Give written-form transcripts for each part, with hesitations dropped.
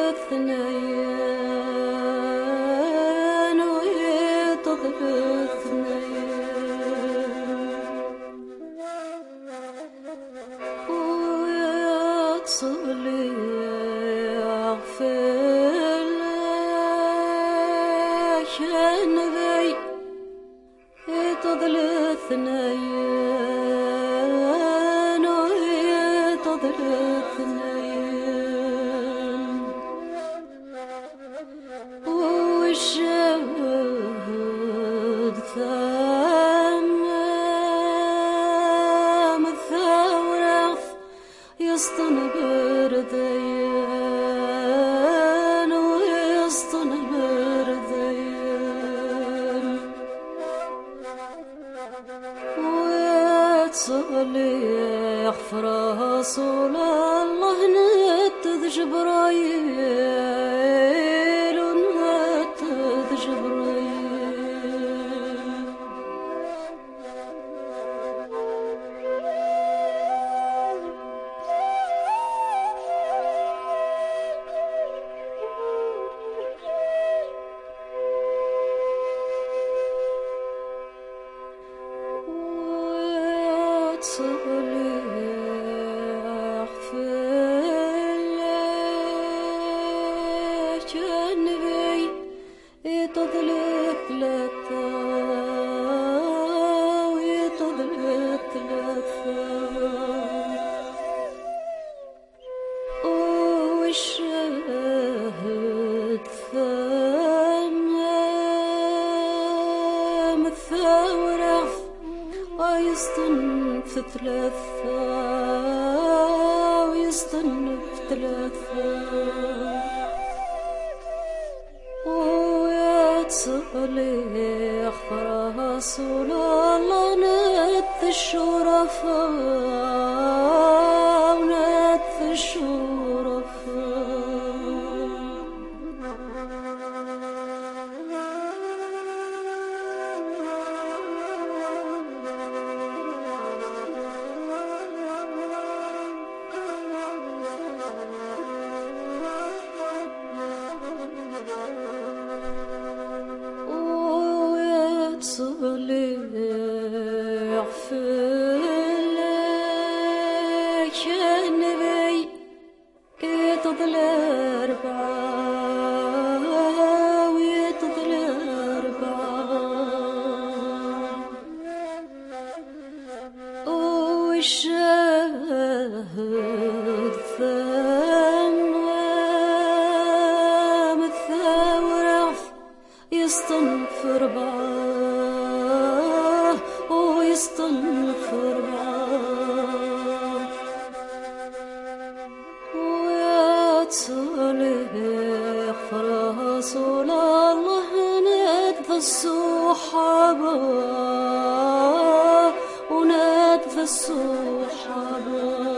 اثنين ويطغى اثنين ويتصلي يغفر لك النبي يطغى اثنين ويطغى اثنين والشهد ثمام الثورة يسطن بردين ويسطن بردين ويتصلي يغفر رسول الله نتذ جبرايل ونتذ جبرايل ويتصلي يطغى ثلاثة ويطغى ثلاثة والشهد ثمام الثورة ويصطنف ثلاثة ويصطنف ثلاثة ويتصلي يغفر رسول الله نت الشرفاء ونت الشرفاء ويتصلي يغفر لك النبي يطغى الأربعة ويطغى الأربعة والشهد ثمام الثورة يصطنف أربعة ويصطنف أربعة ويتصلي يغفر رسول الله ندف الصحابة وندف الصحابة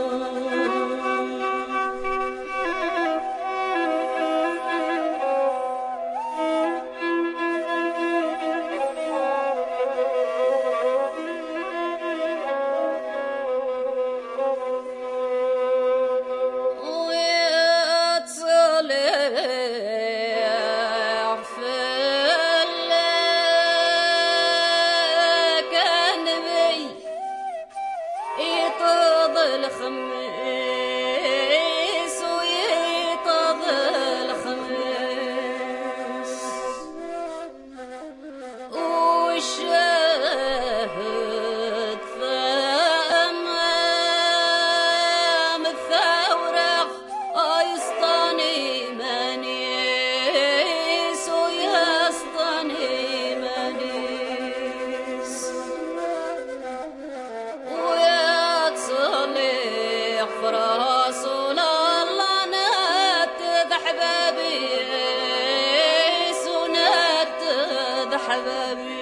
الخميس ويطغى الخميس والشهد ثمام الثورة يسطني منيس ويسطني منيس ويتصلي يغفر رسول الله نتذ حبابي ونتذ حبابي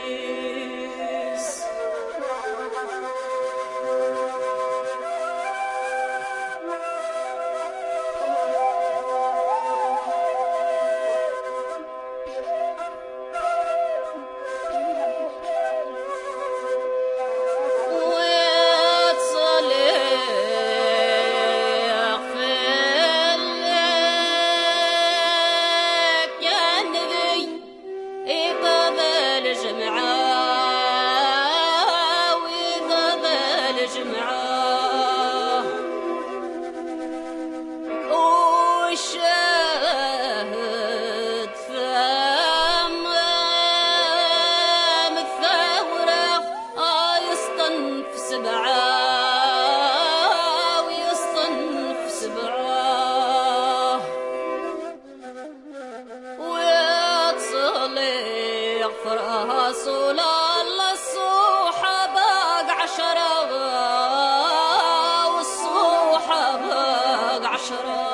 عشرة